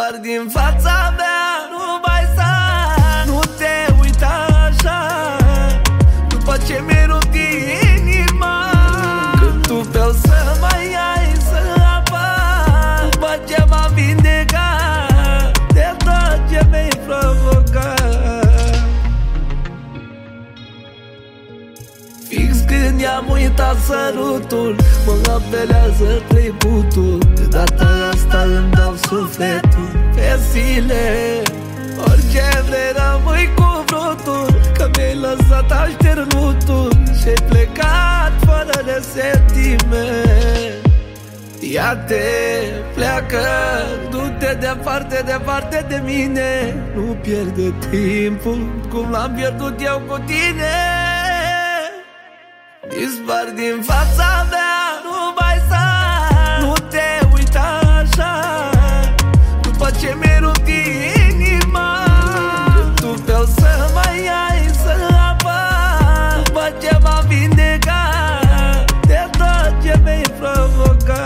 Dispar din fața mea, nu mai sar. Nu te uita așa, după ce mi-ai rupt inima. Când tu vreau să mai ai, să apar, după ce m-am vindecat de tot ce mi-ai provocat. Fix când i-am uitat sărutul, mă apelează trecutul. De data asta îmi dau sufletul pe zile. Orice vrei rămâi cu vrutul, că mi-ai lăsat așternutul și-ai plecat fără resentiment. Ia-te, pleacă, du-te departe, departe de mine. Nu pierde timpul cum l-am pierdut eu cu tine. Dispar din fața mea, nu mai sar. Nu te uita așa, după ce mi-ai rupt inima. Când tu vreau să mai ai, să apar, după ce m-am vindecat de tot ce mi-ai provocat.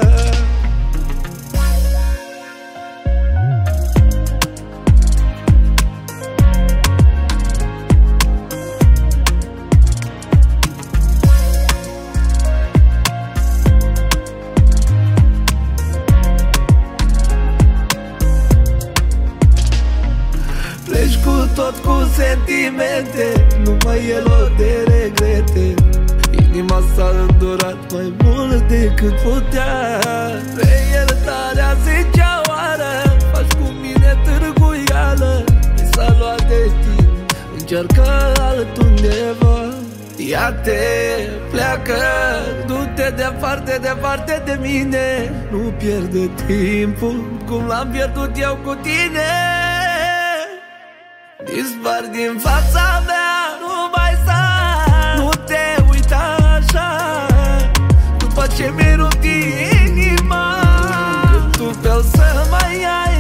Pleci cu tot cu sentimente, nu mai e loc de regrete. Inima s-a îndurat mai mult decât putea. Pe iertarea zecea oară, faci cu mine târguială. Mi s-a luat de tine, încercă altundeva. Ia-te, pleacă, du-te departe, departe de mine. Nu pierde timpul cum l-am pierdut eu cu tine. Dispar din fața mea, nu mai sar. Nu te uita așa, după ce mi-ai rupt inima. Când tu vreau să mai ai,